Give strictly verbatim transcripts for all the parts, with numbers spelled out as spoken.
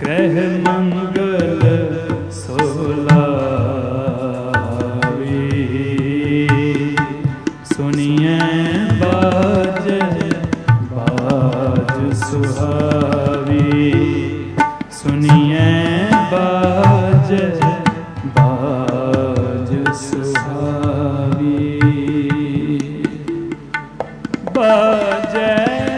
ਗ੍ਰਹਿ ਮੰਗਲ ਸੋਲਾਵੀ, ਸੁਣੀਐ ਬਾਜੈ ਬਾਜ ਸੁਹਾਵੀ, ਸੁਣੀਐ ਬਾਜੈ ਬਾਜ ਸੁਹਾਵੀ। ਬਾਜੈ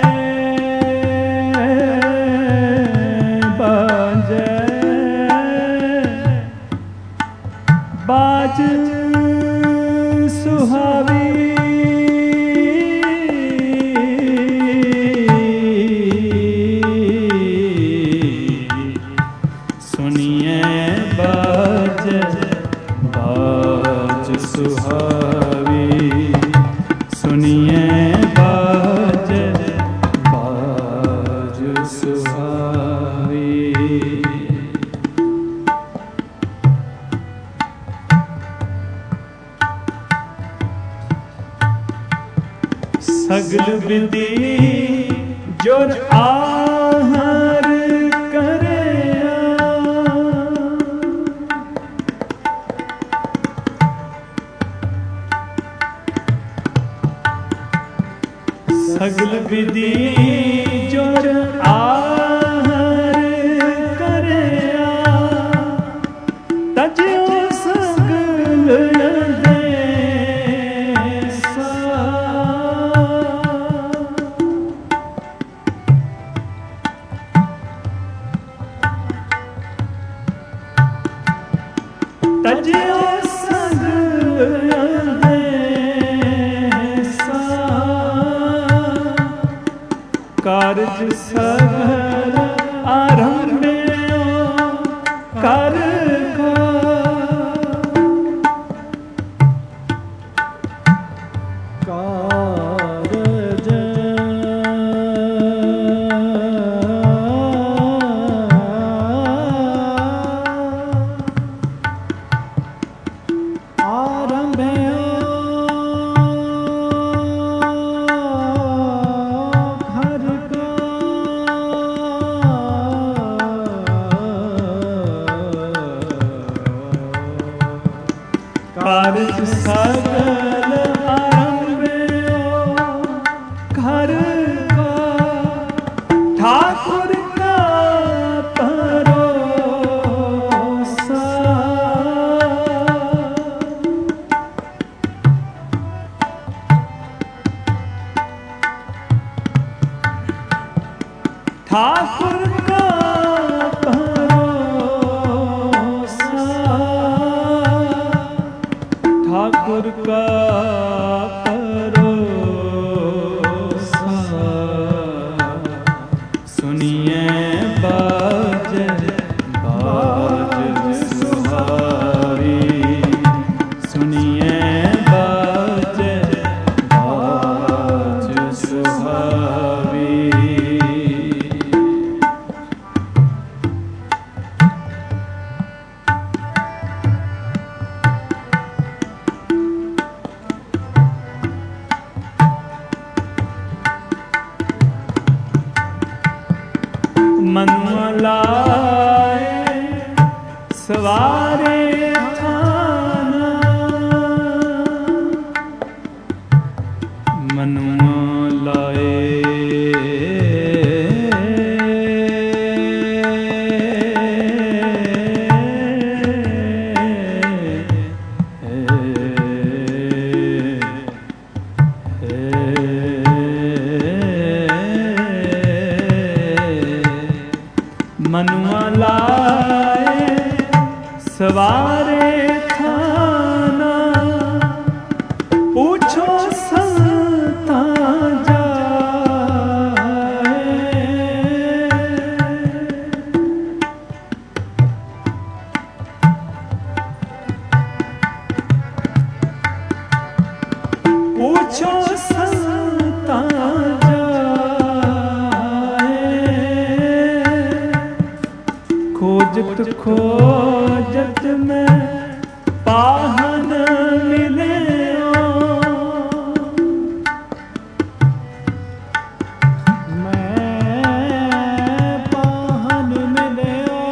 ਬਾਜ ਸੁਹਾਵੀ, ਸੁਣੀਐ ਬਾਜ ਬਾਜ ਸੁਹਾਵੀ, ਸੁਣੀਐ ਬਾਜ ਬਾਜ ਸੁਹਾਵੀ। ਸਗਲ ਵਿਧੀ ਜੁਰ ਆਹਰ ਕਰਿਆ, ਸਗਲ ਵਿਧੀ ਜੁਰ ਆਹਰ ਕਰਿਆ, ਤਜਿਓ ਸਗਲ ਤਜਿਓ ਸਗਲ ਦੇਸਾ, ਕਾਰਜ ਸਗਲ ਆਰੰਭਿਓ ਕਰ ਕਾ, ਕਾਰਜ ਕਾਰਜ ਸਗਲ ਆਰੰਭਿਓ ਘਰ ਕਾ, ਠਾਕੁਰ ਕਾ ਭਰੋਸਾ, ਠਾਕੁਰ ਕਾ ठाकुर का भरोसा, सुनिए बाज बाज सुहावी, सुनिए बाज बाज सुहावी। मनुआ लाए सवारे थाना, मनुआ लाए मनुआ लाए सवारे थाना, पूछो संता जाए, पूछो संता खोजत खोजत में पाहन मिले, मैं पाहन मिले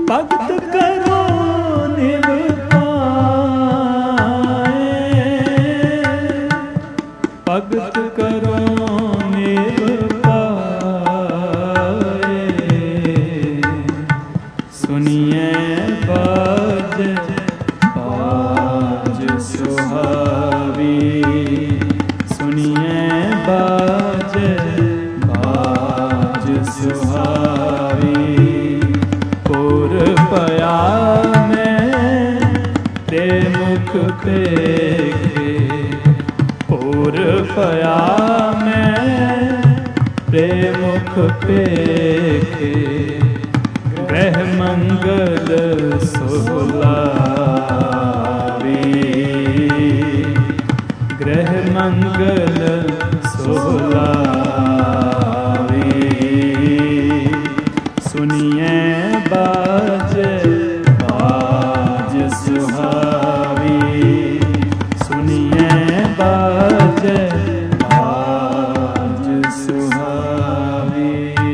भक्त करो निभ पाए, भक्त करो निभ पाए। सुनिए बाज बाज सुहावी, सुनिए बाज बाज सुहावी। पुर पया में ते मुख पेखे, पुर पया में ते मुख पेखे। ग्रह मंगल सोलावी, ग्रह मंगल सोलावी। सुनिए बाज बाज सुहावी, सुनिए बाज बाज सुहावी।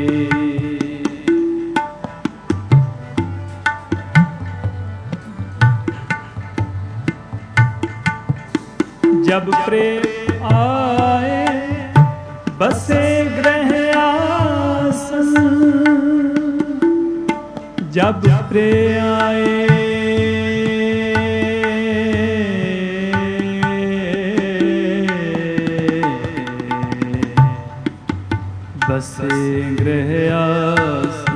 जब प्रेम आए बसे ग्रह आसन, जब प्रेम आए बसे ग्रह आसन।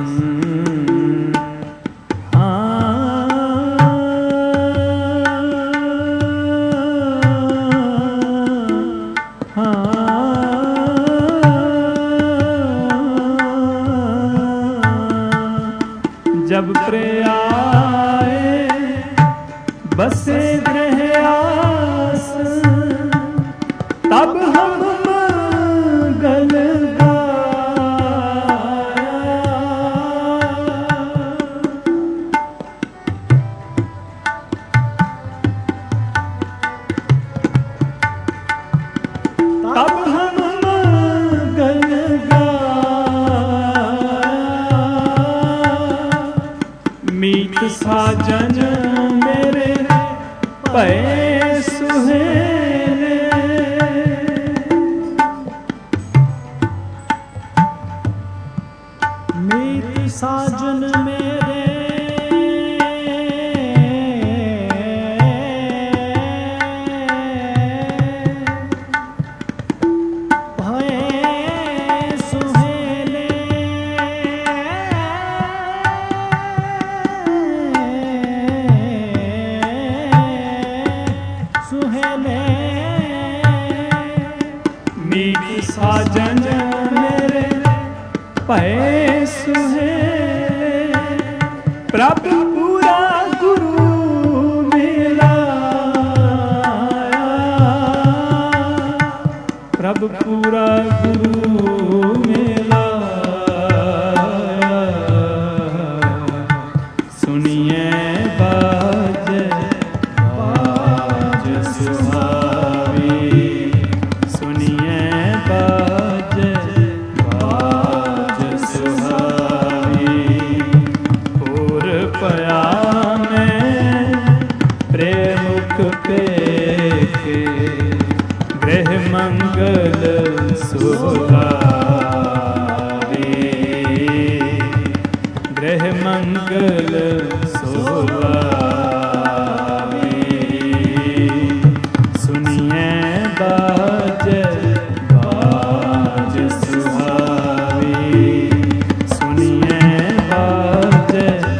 जब प्रियाए बसे ग्रह आसन, तब हम मंगल गाया, तब हम मंगल गाया। मीत साजन मेरे भये सुहेले, मीत साजन मेरे भये सुहेले। मीत साजन मेरे भये सुहेले। प्रभु पूरा गुरु मिलाया, प्रभु पूरा गुरु मिलाया। सुनिए बाज बाज सुहावी, सुनिए बाज बाज सुहावी। पुर पया में प्रेम मुख पेखे, ग्रह मंगल सोलावी, ग्रह मंगल सोलावी। सुनिए बाज बाज सुहावी, सुनिए बाज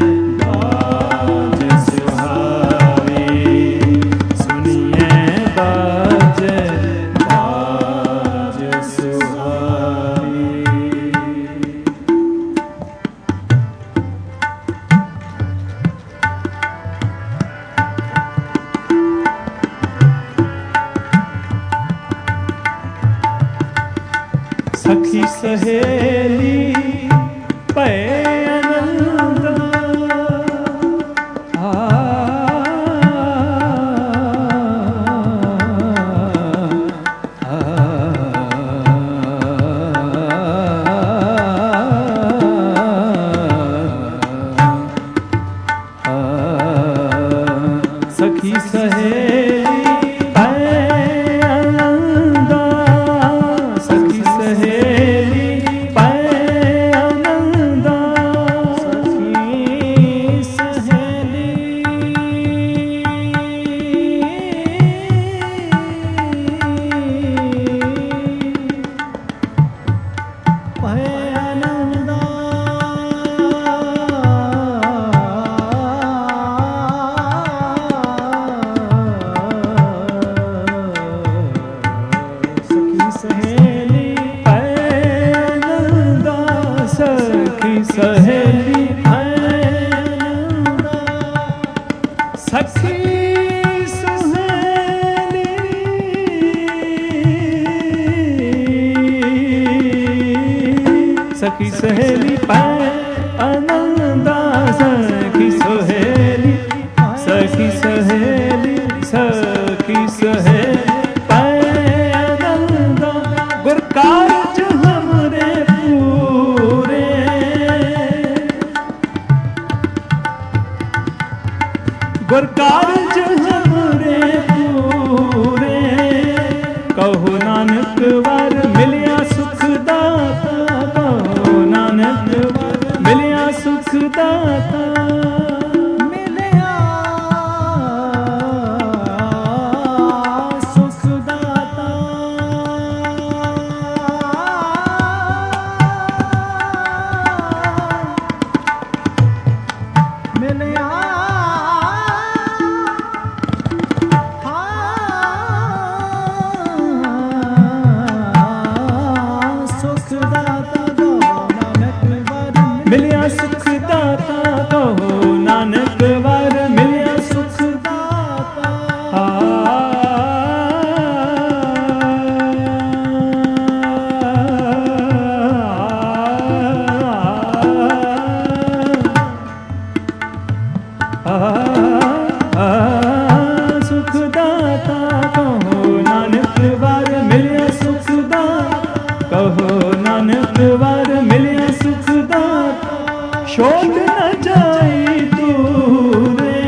बाज सुहावी, सुनिए बाज बाज सुहावी। सखी सहेली भये आनंद, आ आनंदा सखी सहेली सखी सहेली सखी सहेली पै आनंदा गुर कारज हमरे पूरे गुर कारज हमरे पूरे कहो नानक वर मिलिया सुख दाता कहो नानक वर मिलिया सुख दाता मिलिया सुख दाता मिलिया मिलिया सुख दाता कहो नानक वर मिलिया सुख दाता सुख दाता कहो नानक वर मिलिया सुख दाता कहो नानक वर मिलिया सुख दाता छोड़ न जाई दूरे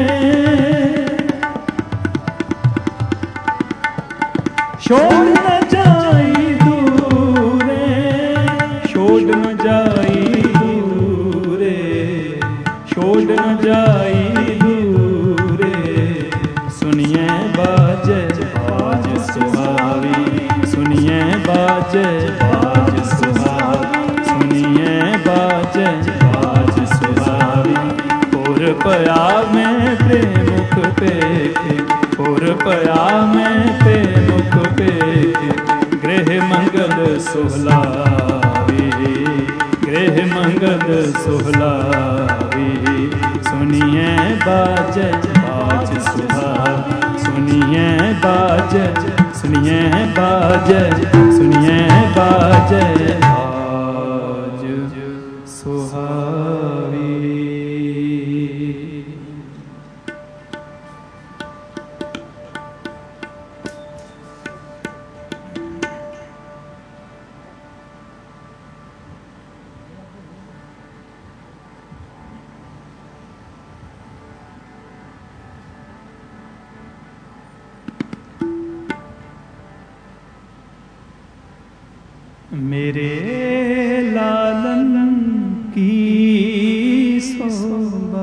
छोड़ न जाई दूरे छोड़ न जाई दूरे छोड़ न जाई दूरे सुनिए बाजे बाज सुहावी सुनिए बाजे बाज सुहावी सुनिए बाजे और पया में प्रेमुख पेखे और पया में प्रेमुख पेखे गृह मंगल सोहलावी गृह मंगल सोहलावी सुनिए बाज बाज सुहावी सुनिए बाज सुनिए बाज सुनिए बाज बाज सुहावी मेरे लालन की शोभा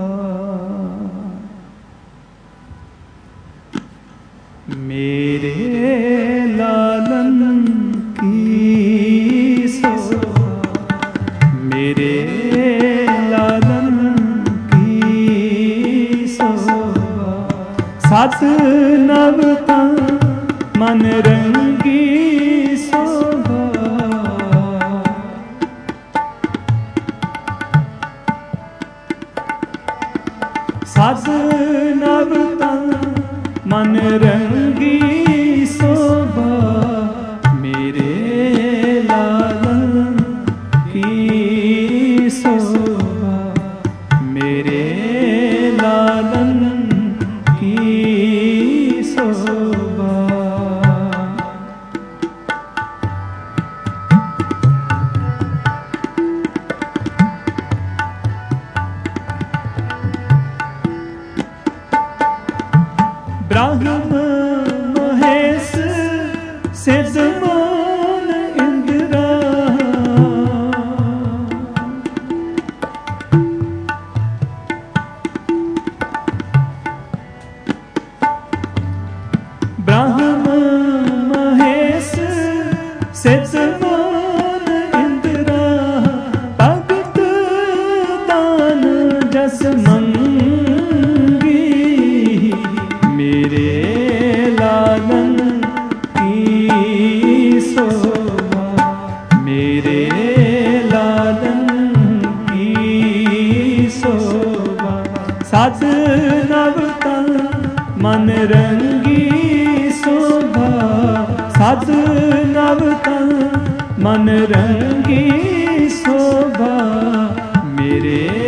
मेरे लालन की शोभा मेरे लालन की शोभा सत नवता मन रंगी शोभा सत नवता मन रंगी शोभा मेरे लालन की शोभा मेरे लालन की शोभा ब्रह्म महेश सिद्ध मान इंद्रा ब्रह्म महेश सिद्ध मान इंद्रा भगत दान जस मंगी मेरे लालन की शोभा मेरे लालन की शोभा सत नवता मन रंगी शोभा सत नवता मन रंगी शोभा मेरे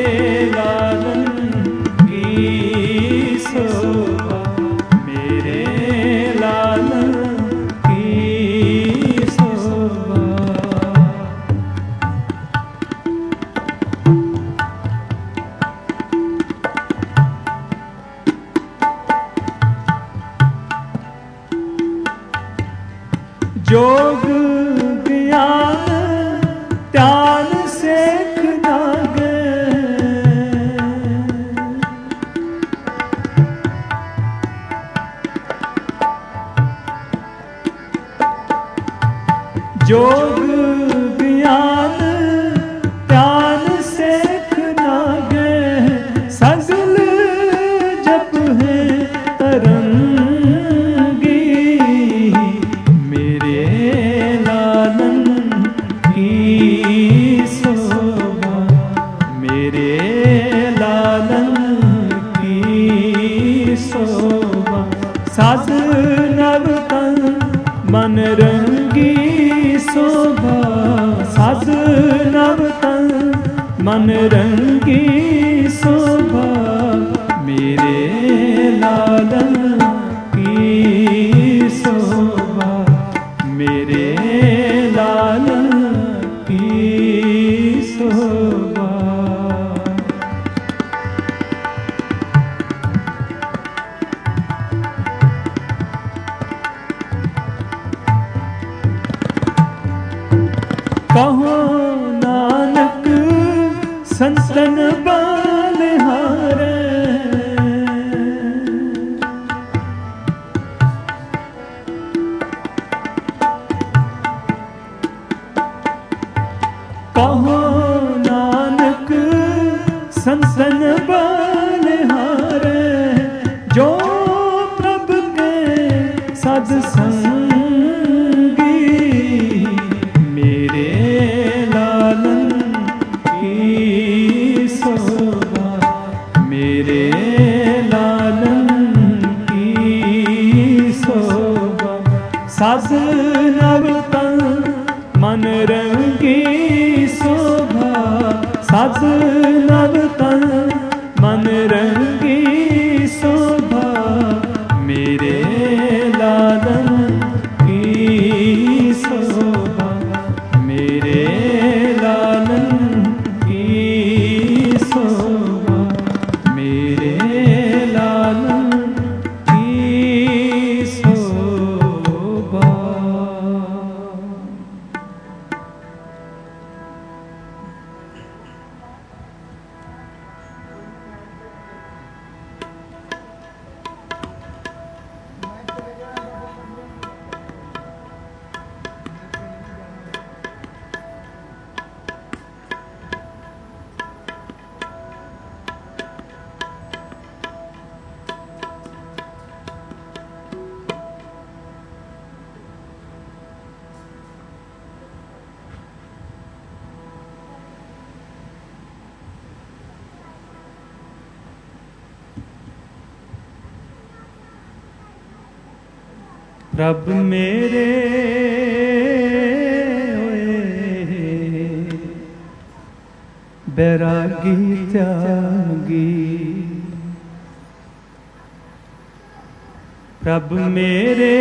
जोग ज्ञान ध्यान सेख लागे, जोग ज्ञान ध्यान सेख लागे, सगल जप है तरंगी, मेरे लालन की शोभा, मेरे लालन की शोभा, साज नव तन मन रंगी शोभा, साज नव तन मन रंगी शोभा, मेरे लालन की शोभा, मेरे लालन की शोभा। कहो नानक संतन बलिहारे, कहो नानक संतन बलिहारे, जो प्रभु के सद संगी, मेरे लालन की शोभा, मेरे लालन की शोभा, साज नव तन मन रंगी शोभा, साज नव तन मन रंगी शोभा, मेरे लालन की शोभा, मेरे लालन की शोभा, मेरे लालन की शोभा। प्रभ मेरे बैरागी त्यागी, प्रभ मेरे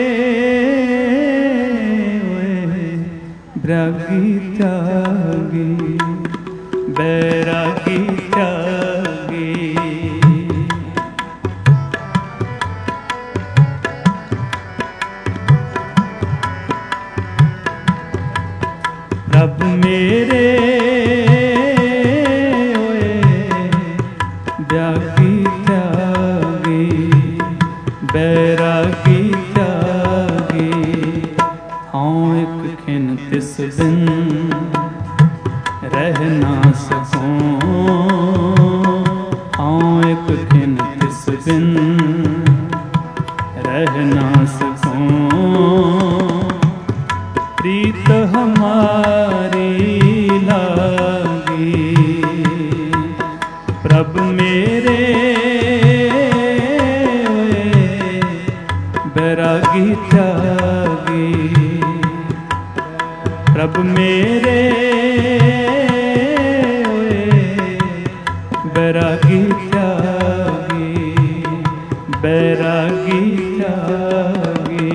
बैरागी त्यागी, बैरागी त्यागी, प्रभ मेरे त्यागी त्यागी, बैरागी त्यागी, हाँ एक खिन तिस बिन रह ना सकूं, हाँ एक खिन तिस बिन रह ना सकूं, प्रीत हमारी लागी, प्रभ मेरे बैरागी त्यागी, प्रभ मेरे बैरागी त्यागी, बैरागी त्यागी।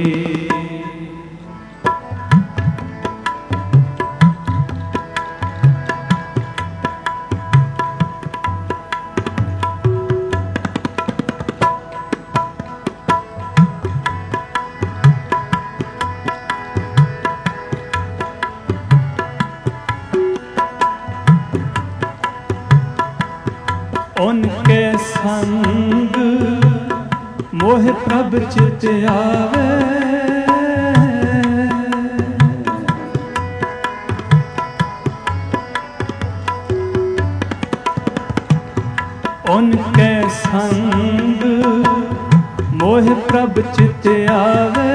उनके संग मोह प्रभ चित आवे, उनके संग मोह प्रभ चित आवे,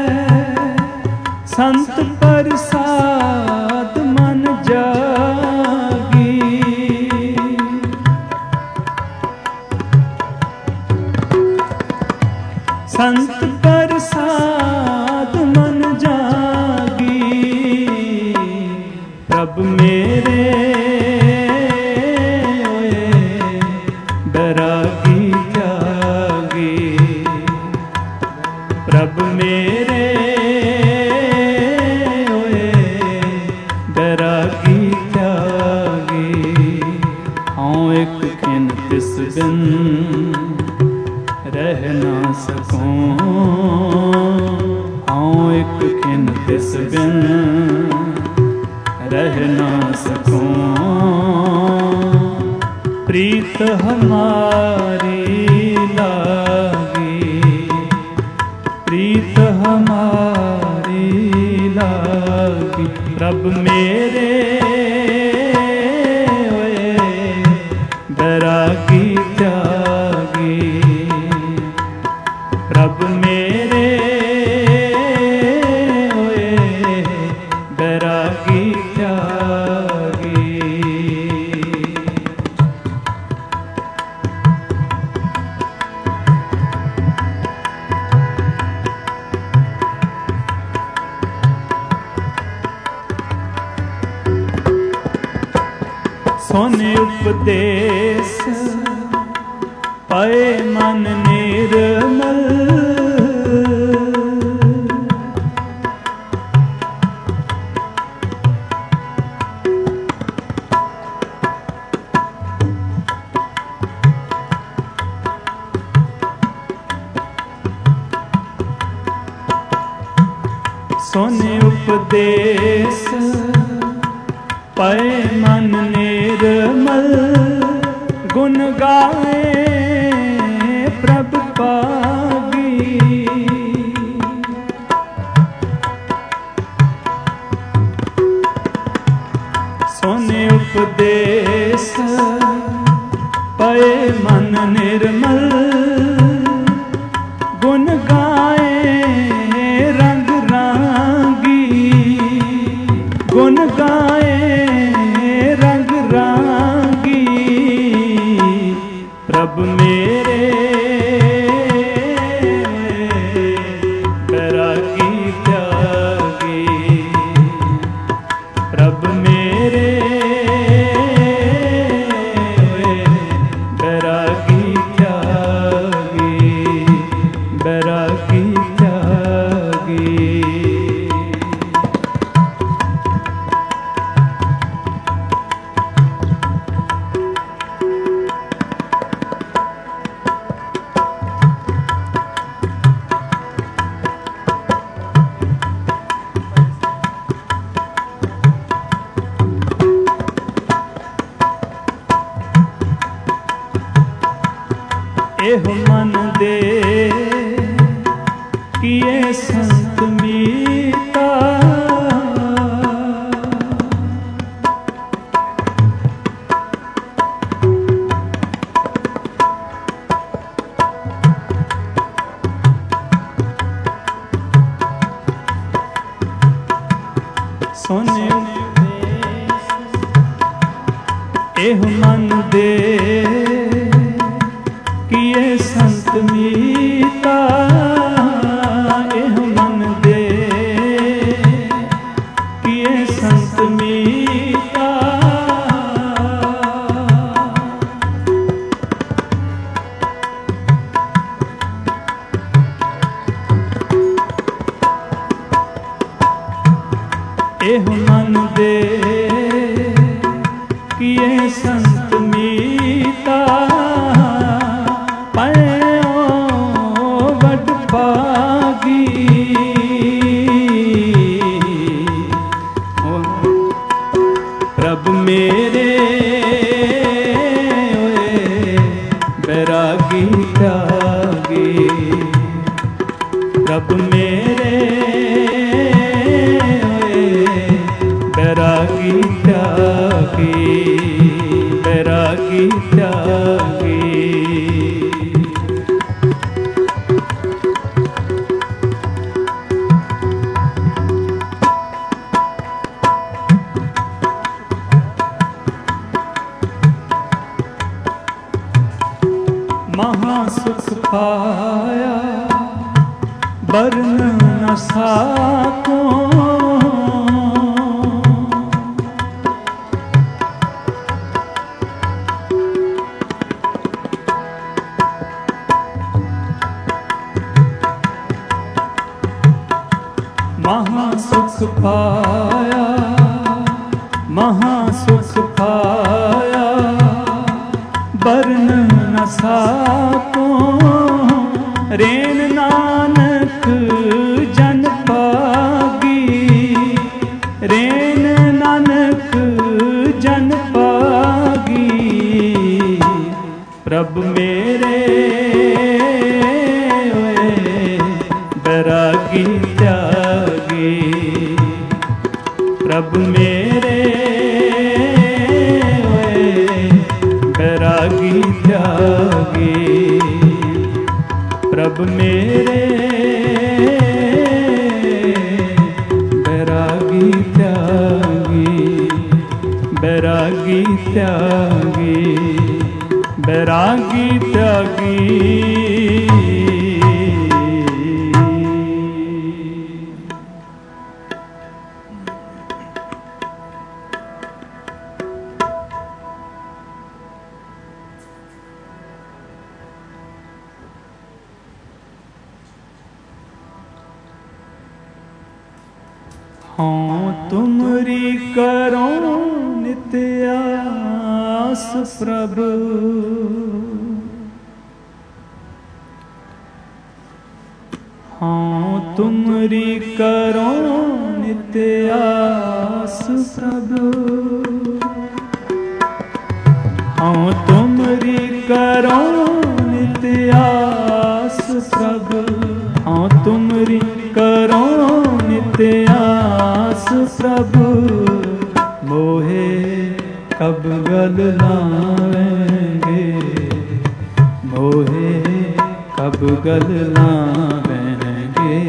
संत प्रसाद मन जागी, संत प्रसाद मन जागी, प्रभ मेरे बैरागी त्यागी, प्रभ मेरे बैरागी त्यागी, हाँ एक खिन तिस बिन रह ना सकूं, हाँ एक खिन तिस बिन रह ना सकूं, प्रीत हमारी लागी, प्रीत हमारी लागी, प्रभ मेरे बैरागी त्यागी, प्रभ मेरे बैरागी त्यागी। सोने उपदेश पाए मन निर्मल, सोने उपदेश पाए मन निर्मल, गुण गाए प्रभ पागी, सोने उपदेश पाए मन निर्मल, गुण गाए रंग रांगी, गुण गाए रंग रांगी, प्रभ मेरे बैरागी त्यागी, प्रभ मेरे बैरागी त्यागी, बैरागी त्यागी। एह मन दे किए संत मीता, सोने एह मन दे किए संत मीता, एह मन दे किए संत मीता, एह मन दे किए संत मीता, पायो ਬੈਰਾਗੀ ਤਿਆਗੀ। ਮਹਾ ਸੁਖ ਪਾਇਆ ਬਰਨ ਨ ਸਾਕੋ। ਮਹਾ ਸੁਖ ਪਾਇਆ ਮਹਾ ਸੁਖ ਪਾਇਆ ਬਰਨ ਨ ਸਾਕੋ। ਰੇਨ ਨਾਨਕ ਜਨ ਪਾਗੀ ਰੇਨ ਨਾਨਕ ਜਨ ਪਾਗੀ। ਪ੍ਰਭ ਮੇਰੇ ਓਏ ਬੈਰਾਗੀ ਤਿਆਗੀ। ਪ੍ਰਭ ਮੇਰੇ ਓਏ ਬੈਰਾਗੀ ਤਿਆਗੀ। ਪ੍ਰਭ ਮੇਰੇ ਬੈਰਾਗੀ ਤਿਆਗੀ। ਬੈਰਾਗੀ ਤਿਆਗੀ ਬੈਰਾਗੀ ਤਿਆਗੀ। ਹਉ ਤੁਮਰੀ ਕਰੋ ਨਿਤ ਆਸ ਪ੍ਰਭ। ਹਉ ਤੁਮਰੀ ਕਰੋ ਨਿਤ ਆਸ ਪ੍ਰਭ। ਹਉ ਤੁਮਰੀ ਕਰੋ ਨਿਤ ਆਸ ਪ੍ਰਭ। ਹਉ ਤੁਮਰੀ ਕਰੋ ਨਿਤ ਆਸ ਪ੍ਰਭ। ਮੋਹੇ ਕਬ ਗਲ ਲਾਵੇਂਗੇ ਮੋਹੇ ਕਬ ਗਲ ਲਾਵੇਂਗੇ।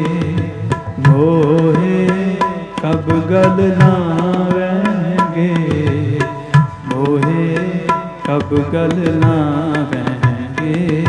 ਮੋਹੇ ਕਬ ਗਲ ਲਾਵੇਂਗੇ ਮੋਹੇ ਕਬ ਗਲ ਲਾਵੇਂਗੇ।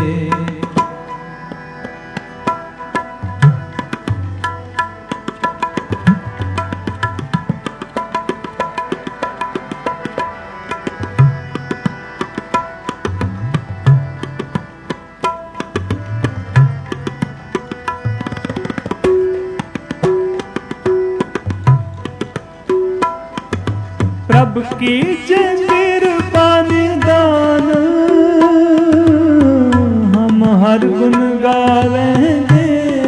ਪ੍ਰਭ ਕੀਜੈ ਕਿਰਪਾ ਨਿਦਾਨ ਹਮ ਹਰ ਗੁਣ ਗਾਵੇਂਗੇ।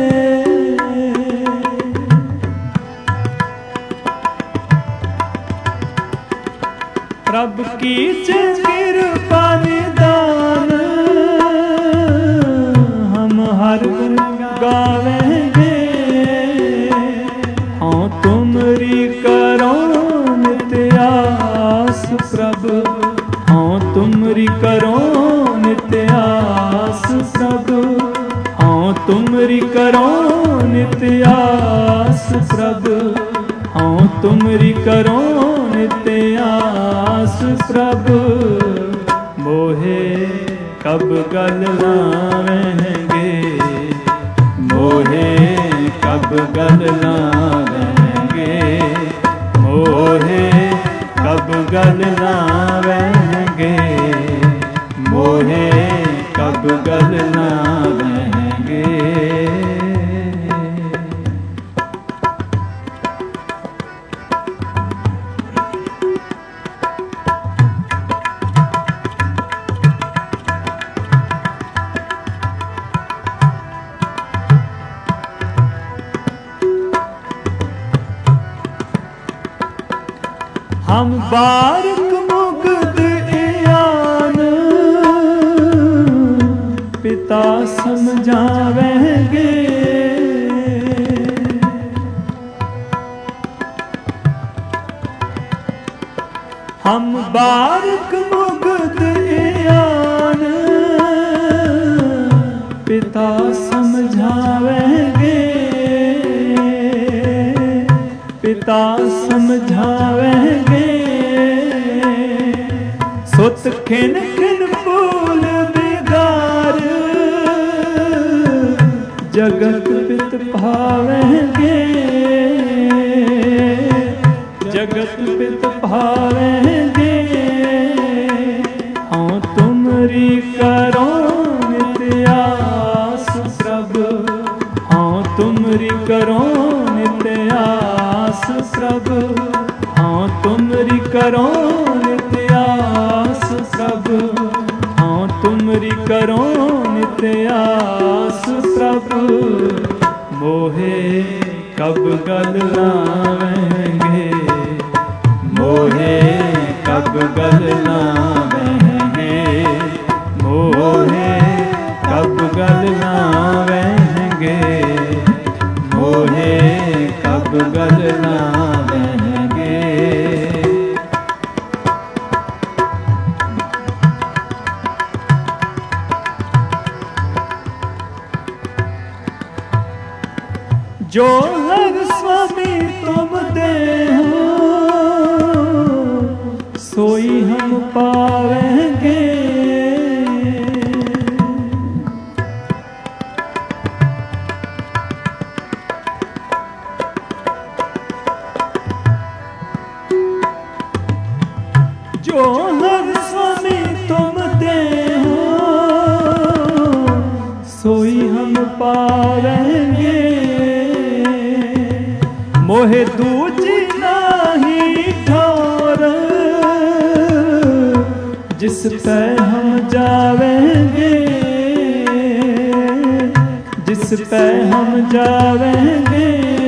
ਪ੍ਰਭ ਕੀਜੈ ਕਿਰਪਾ ਨਿਦਾਨ ਹਮ ਹਰ ਗੁਣ ਗਾਵੇਂਗੇ। ਹਉ ਤੁਮਰੀ ਕਰੋ ਨਿਤ ਆਸ ਪ੍ਰਭ। ਹਉ ਤੁਮਰੀ ਕਰੋ ਨਿਤ ਆਸ ਪ੍ਰਭ। ਹਉ ਤੁਮਰੀ ਕਰੋ ਨਿਤ ਆਸ ਪ੍ਰਭ। ਹਉ ਤੁਮਰੀ ਕਰੋ ਨਿਤ ਆਸ ਪ੍ਰਭ। ਮੋਹੇ ਕਬ ਗਲ ਲਾਵੇਂਗੇ ਮੋਹੇ ਕਬ ਗਲ ਲਾਵੇਂਗੇ। ਮੋਹੇ ਕਬ ਗਲ ਲਾਵੇਂਗੇ ਮੋਹੇ ਕਬ ਗਲ ਲਾਵੇਂਗੇ। ਹਮ ਬਾਰਕ ਮੁਗਧ ਇਆਨ ਪਿਤਾ ਸਮਝਾਵੇਂਗੇ। ਹਮ ਬਾਰਕ ਮੁਗਧ सुत खिन खिन फूल बिगार जगत पित भावेंगे जगत पित भावेंगे हाँ तुमरी करो नित्य आस प्रभु हाँ तुमरी करो नित्य आस प्रभु हाँ तुमरी करो नित्य आस प्रभु हाँ तुमरी करो नित्य आस प्रभु मोहे कब गल लावेंगे मोहे कब गल लावेंगे मोहे कब गल लावेंगे मोहे कब गल लावेंगे। जो हर स्वामी तुम दे हो सोई हम पावेंगे जो हर स्वामी तुम दे हो सोई हम पावेंगे मोहे दूजी नाही ठौर जिस पे हम जावेंगे जिस पे हम जावेंगे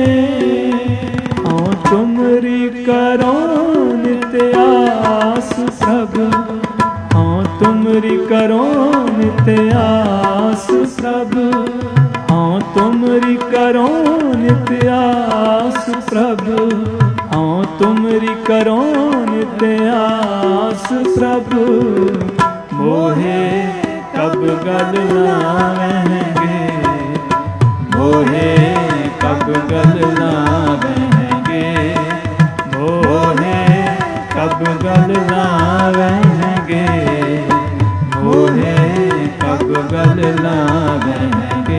हाँ तुमरी करो नित्य आस प्रभु हाँ तुमरी करो नित्य आस प्रभु हाँ तुमरी करो नित्य आस प्रभु हाँ तुमरी करो नित्य आस प्रभु मोहे कब गल लावेंगे मोहे कब गल लावेंगे मोहे कब गल लावेंगे मोहे कब गल लावेंगे।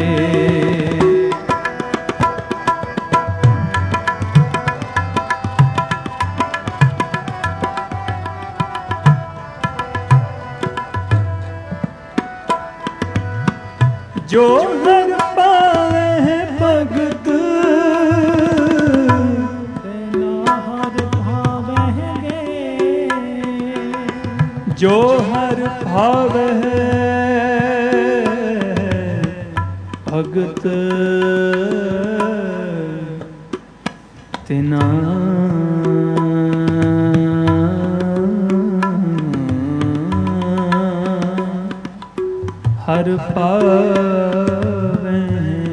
जो हर पावे है भगत तेना हर भावेंगे जो हर भाव है भगत तेना हर पावेंगे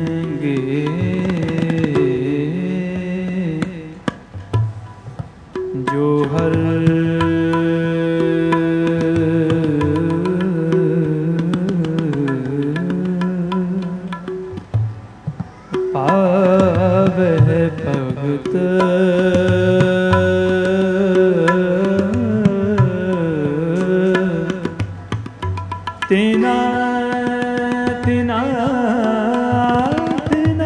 जो हर पावे भगत तेना तेना तेना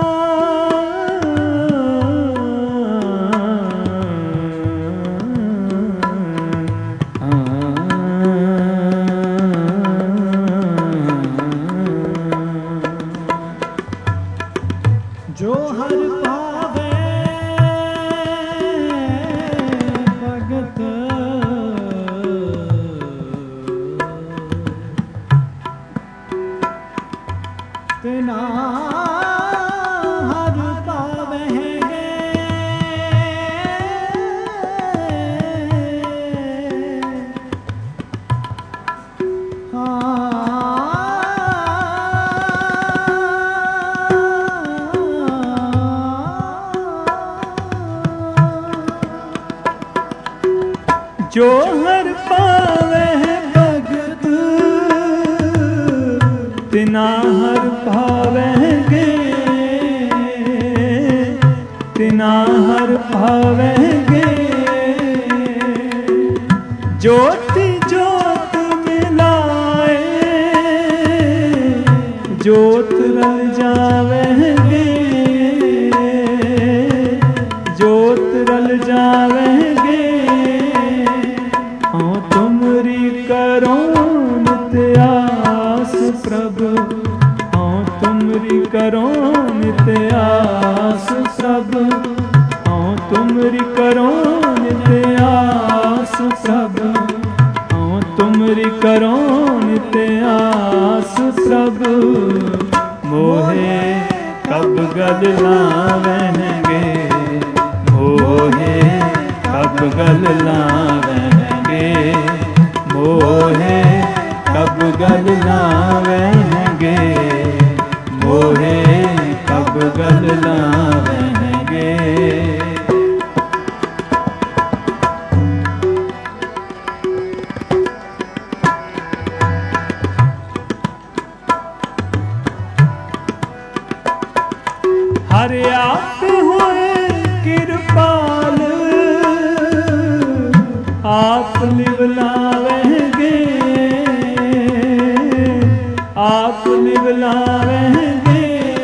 जो हर पावे भगत तेना हर पावेंगे जो हर पावे भगत तिना हर पावेंगे तिना हर पावेंगे ज्योति जो जोत रल जावेंगे, जोत रल जावेंगे। हाँ तुमरी करो नित्य आस प्रभु, हाँ तुमरी करो नित्य आस प्रभु, हाँ तुमरी करो नित्य आस प्रभु, हाँ तुमरी करो नित्य आस प्रभु। मोहे कब गल लावेंगे, मोहे कब गल लावेंगे, मोहे कब गल लावेंगे, मोहे कब गल लावेंगे। हरे आप होए कृपाल, आप निवलावेंगे, आप निवलावेंगे।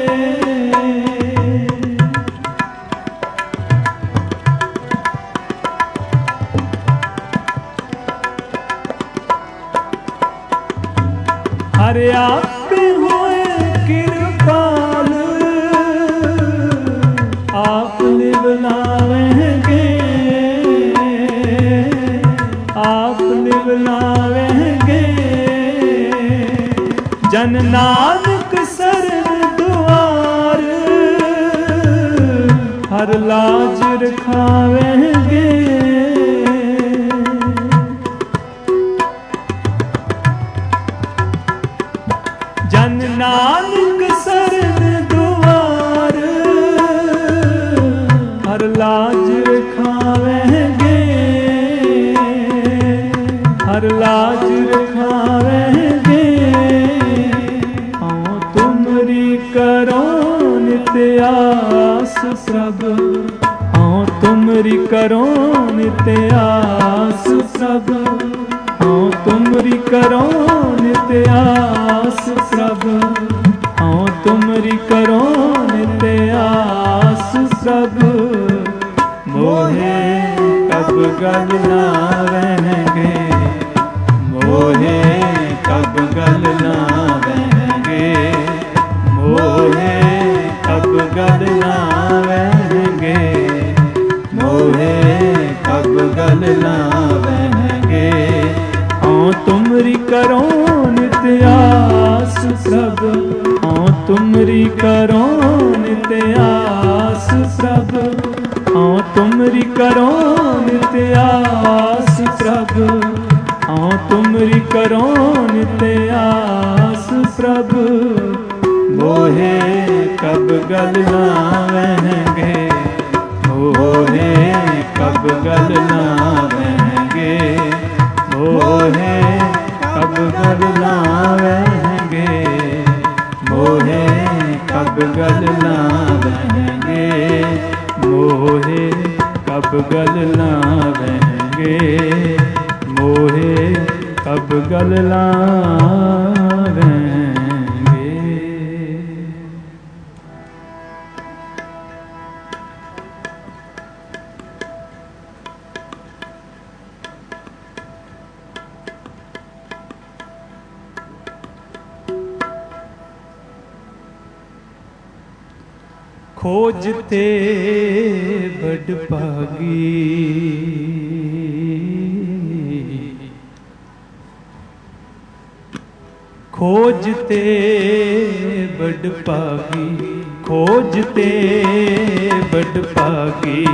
हरे आप होए कृपाल, आप निवलावेंगे, आप निवलावेंगे। जन नानक शरण दुआर, हर लाज रखावेंगे। जन नानक शरण दुआर, हर लाज रखावेंगे, हर लाज रखावेंगे। हाँ तुमरी करो नित्य आस प्रभु, हाँ तुमरी करो नित्य आस प्रभु, हाँ तुमरी करो नित्य आस प्रभु, हाँ तुमरी करो नित्य आस प्रभु। मोहे कब गल लावेंगे, मोहे कब गल लावेंगे, मोहे कब गल लावेंगे, मोहे कब गल लावेंगे। हाँ तुमरी करो नित्य आस प्रभु, हाँ तुमरी करो नित्य आस प्रभु, हाँ तुमरी करो नित्य आस प्रभु, हाँ तुमरी करो नित्य आस प्रभु। मोहे कब गल लावेंगे, मोहे कब गल लावेंगे, मोहे कब गल लावेंगे, मोहे कब गल लावेंगे, मोहे कब गल लावेंगे, मोहे कब गल लावेंगे। खोजते बड़ भागी, खोजते बड़ भागी, खोजते बड़ भागी।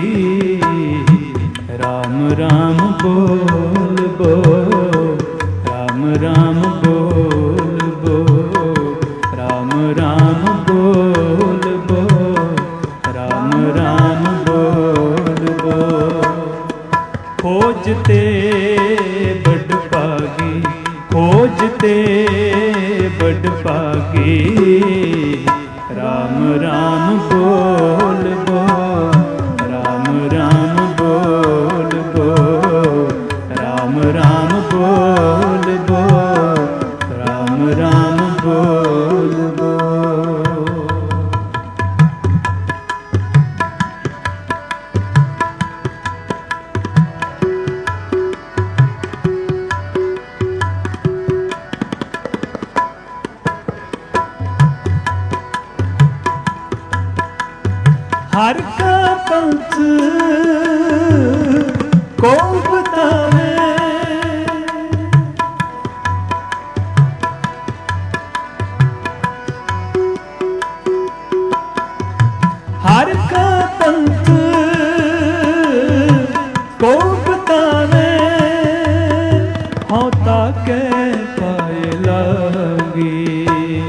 राम राम बोल बोल, राम राम बोल बोल, राम राम बोल बोल, राम राम बोल बोल। खोजते बड़ भागी, खोजते बड़ भागी। राम राम बोल बोल, राम राम बोल बोल, राम राम बोल बोल, राम राम बोल बोल। हर का पंथ को बतावे, हर का पंथ को बतावे, होता के पाए लगी,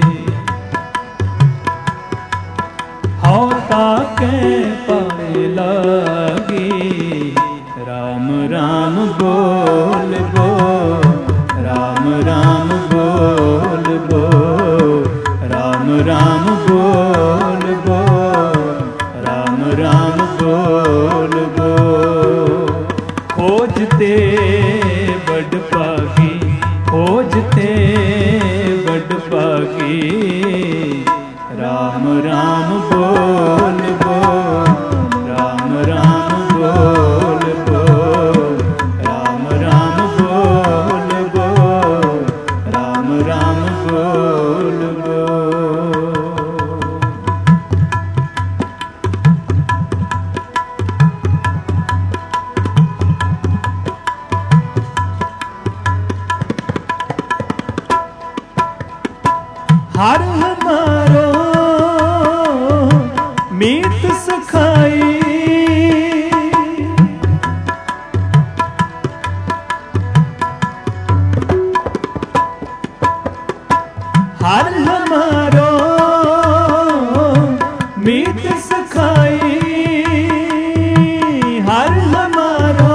होता के पाए लगी। राम राम बोल बोल, राम राम बोल बोल, राम राम बोल बोल, राम राम बोल बोल। खोजते बड़ पागी, खोजते बड़ पागी, राम राम बोल बोल, राम राम बोल बोल, राम राम बोल बोल, राम राम बोल बोल। हर हमारो मीत सखाई, हर हमारो मीत सखाई, हर हमारो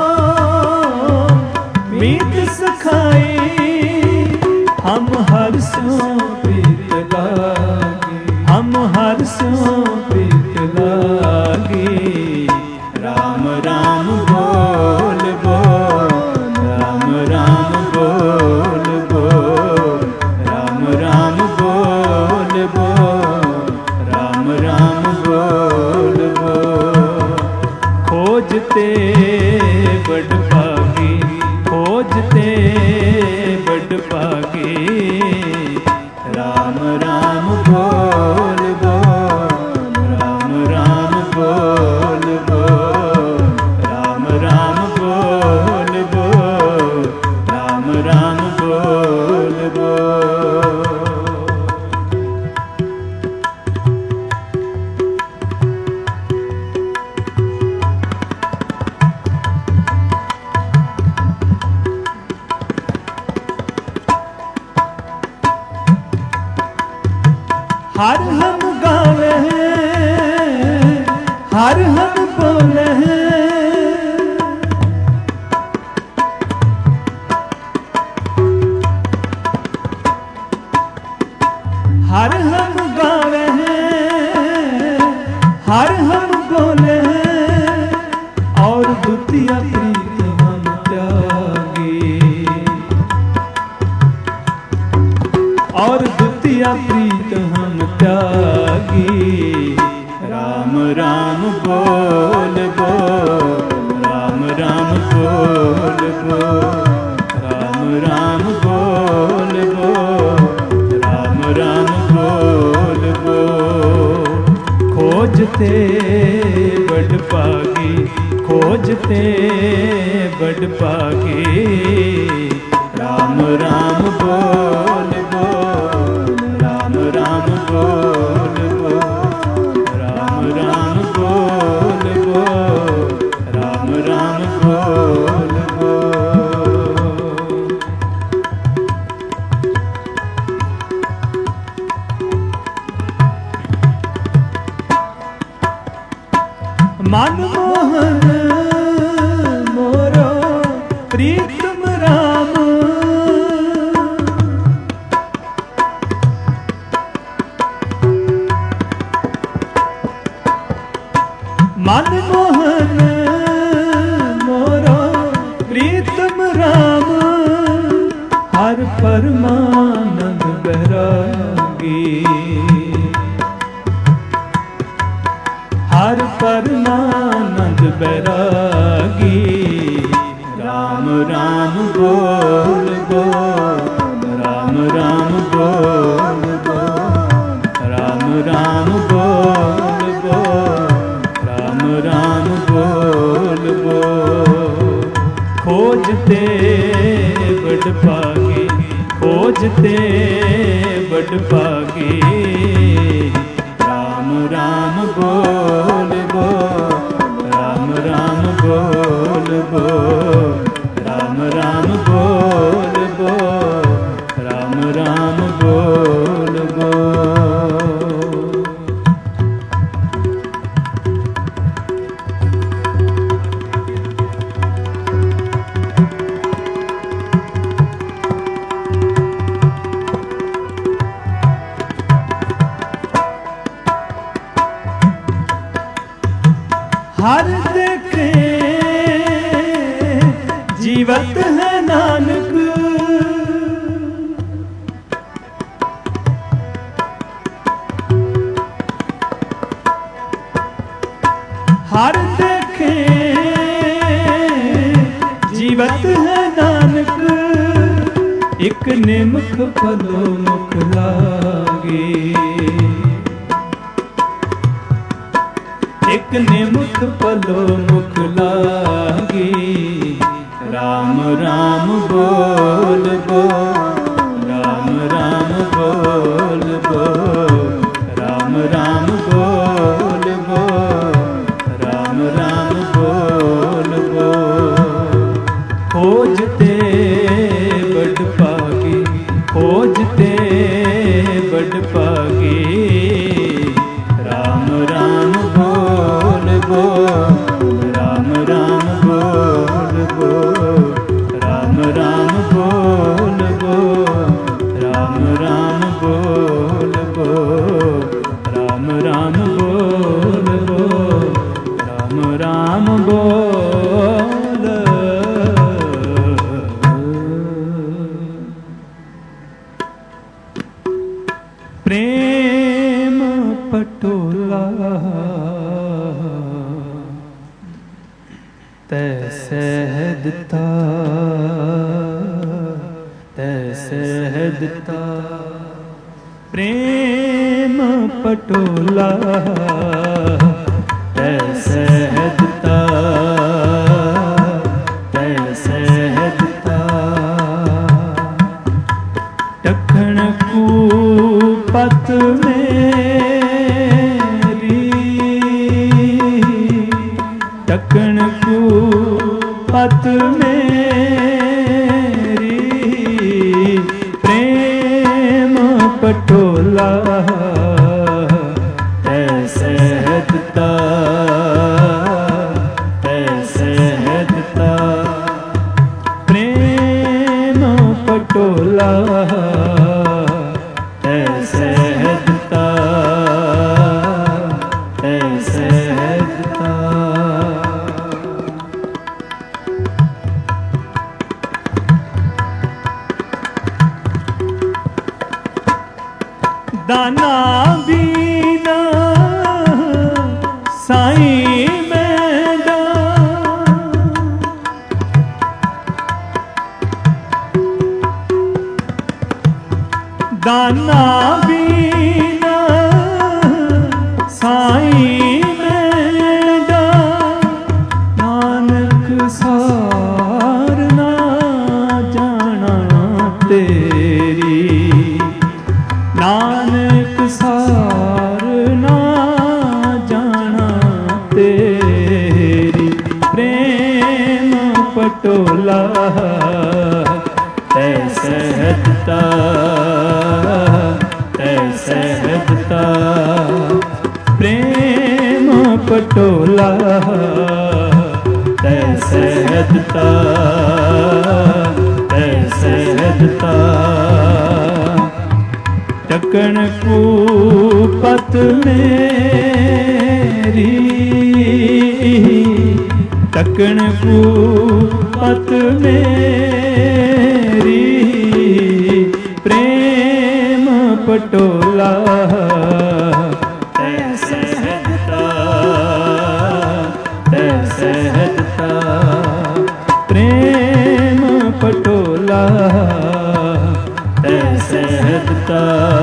मीत सखाई। हम हर सो प्रीत लागी, हम हर सो प्रीत लागी। राम राम बोल बोल, राम राम बोल बोल, राम राम बोल बोल, राम राम बोल बोल। खोजते बड़ पागी, खोजते बड़ पागी, राम राम बोल बोल, राम राम बोल बोल, राम राम बोल बोल, राम राम बोल बोल। हर हम गावे हैं, हर हम बोले हैं, हर हम गावे हैं, हर हम बोले हैं। और द्वितीय प्रीत हम त्यागी, और द्वितीय प्रीत हम त्यागी। राम राम बोल बोल, राम राम बोल बोल, राम राम बोल बोल, राम राम बोल बोल। खोजते बड़ पागी, खोजते बड़ पागी, राम राम बोल बोल, राम राम बोल बोल, राम राम बोल बोल, राम राम बोल बोल। मनमोहन मोरो प्रीतम राम, मनमोहन मोरो प्रीतम राम। हर परमानंद बैरागी, हर परमानंद बैरागी। राम राम बोल बोल, राम राम बोल बोल, राम राम बोल बोल, खोजते बड़ भागे राम राम बोल बोल राम राम बोल बोल राम राम बोल बोल राम राम बोल बोल। हर देखे जीवत है नानक हर देखे जीवत है नानक एक निमख पलो मुख लागे एक निमुख पलो मुख लागी राम राम बोल बोल राम राम बोल बोल राम राम बोल बोल राम राम बोल बोल। खोजते बड़ पागी खोजते बड़ पागी राम राम बोल बोल राम राम बोल बोल राम राम बोल बोल राम राम बोल बोल राम राम बोल बोल राम राम बोल। प्रेम पटोला तै सहदता तै सहदता प्रेम पटोला तै सहदता तै सहदता टखण कूपत मेरी टखण कूपत मेरी प्रेम पटोला तै सहदता तै सहदता प्रेम पटोला तै सहदता तै सहदता। दाना बीना साईं मैदा दाना बीना साईं मैदा नानक सार ना जाना तेरी नानक सार ना जाना तेरी प्रेम पटोला तै सहदता तै सहदता प्रेम पटोला तै सहदता तै सहदता। टकण कूपत मेरी टकण कूपत मेरी प्रेम पटोला तै सहदता तै सहदता प्रेम पटोला तै सहदता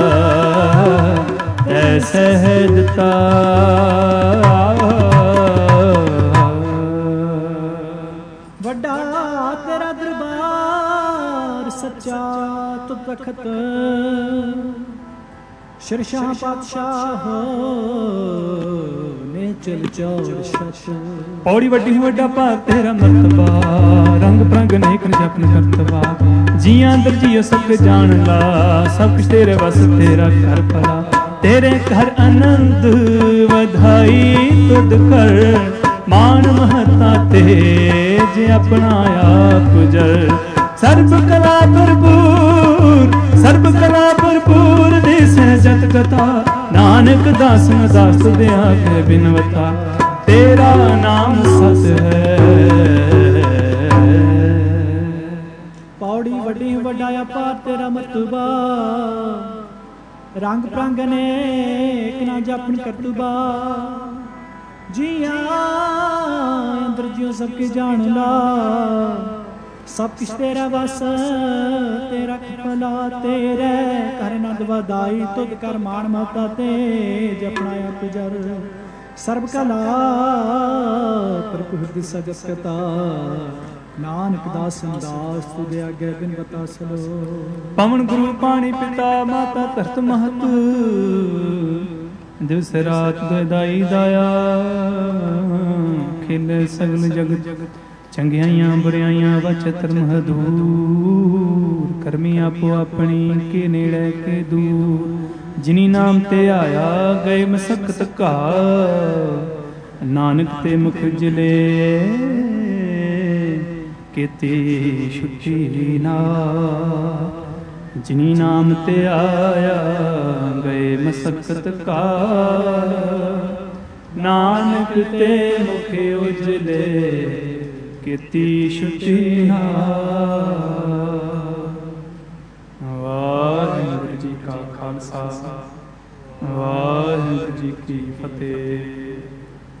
तै सहदता। ਵੱਡਾ ਤੇਰਾ ਦਰਬਾਰ ਸੱਚਾ ਤੁਧ ਵਖਤ ਸ਼ਿਰਸ਼ਾਹ ਪਾਤਸ਼ਾਹ ਨੇ ਚਲ ਚੌੜ ਸਤ। ਪੌੜੀ ਵੱਡੀ ਵੱਡਾ ਭਾਗ ਤੇਰਾ ਮਰਤਬਾ, ਰੰਗ ਪ੍ਰੰਗ ਨੇਕ ਜਪਨ ਕਰਤਵਾ। ਜੀਆਂ ਦਰ ਜੀਓ ਸਭ ਜਾਣ ਲਾ, ਸਭ ਕੁਛ ਤੇਰੇ ਵਸ ਤੇਰਾ ਘਰ ਭਲਾ। ਤੇਰੇ ਘਰ ਆਨੰਦ ਵਧਾਈ ਤੁਧ ਕਰ, ਮਾਨ ਮਹਤਾ ਤੇਜ ਆਪਣਾ ਆਪ ਜਰ। ਸਰਬ ਕਲਾ ਭਰਪੂਰ ਸਰਬ ਕਲਾ ਭਰਪੂਰ ਦੇਸੈ ਜਤ ਕਥਾ। ਨਾਨਕ ਦਾਸਨ ਦਾਸ ਦੇ ਆਗੇ ਬਿਨਵਤਾ, ਤੇਰਾ ਨਾਮ ਸਤ ਹੈ। ਪੌੜੀ ਵੱਡੀ ਵੱਡਾ ਅਪਾਰ ਤੇਰਾ ਮਰਤਬਾ, ਰੰਗ ਪ੍ਰੰਗ ਅਨੇਕ ਨਾ ਜਪਨ ਕਰਤੂਬਾ। ਜੀਆਂ ਅੰਦਰ ਜਿਉ ਸਭ ਕੇ ਜਾਣ ਲਾ, ਸਭ ਕੁਛ ਤੇਰਾ ਵਸ ਤੇਰਾ ਭਲਾ। ਤੇਰੇ ਘਰ ਆਨੰਦ ਵਧਾਈ ਤੁਧ ਕਰ, ਮਾਣ ਮਹਤਾ ਤੇਜ ਆਪਣਾ ਆਪ ਜਰ। ਸਰਬ ਕਲਾ ਭਰਪੂਰ ਦਿਸਾ ਜਸ ਕਥਾ, ਨਾਨਕ ਦਾਸਨ ਦਾਸ ਤੁਧ ਆਗੇ ਬਿਨ ਬਤਾ ਸਲੋ। ਪਵਨ ਗੁਰੂ ਪਾਣੀ ਪਿਤਾ ਮਾਤਾ ਧਰਤ ਮਹਤ, ਦਿਵਸ ਰਾਤ ਦੁਇਦਾਈ ਦਾਇਆ। ਖਿਲ ਸਗਲ ਜਗਤ ਚੰਗਿਆਈਆਂ ਬੁਰਿਆਈਆਂ ਵਚਤਰ ਮਹਦੂਰ। ਕਰਮੀ ਆਪੋ ਆਪਣੀ ਕੇ ਨੇੜੇ ਕੇ ਦੂਰ। ਜਿਨੀ ਨਾਮ ਤੇ ਆਇਆ ਗਏ ਮਸਕਤ ਘਾ, ਨਾਨਕ ਤੇ ਮੁਖ ਜਲੇ ਕੀਤੀ ਛੁੱਟੀ ਨਾ। ਜਿਨੀ ਨਾਮ ਤੇ ਆਇਆ ਗਏ ਮਸਕਤ ਕਾਲ, ਨਾਨਕ ਤੇ ਮੁਖ ਉਜਲੇ ਕੀਤੀ ਛੁੱਟੀ ਨਾ। ਵਾਹਿਗੁਰੂ ਜੀ ਕਾ ਖਾਲਸਾ, ਵਾਹਿਗੁਰੂ ਜੀ ਕੀ ਫਤਿਹ।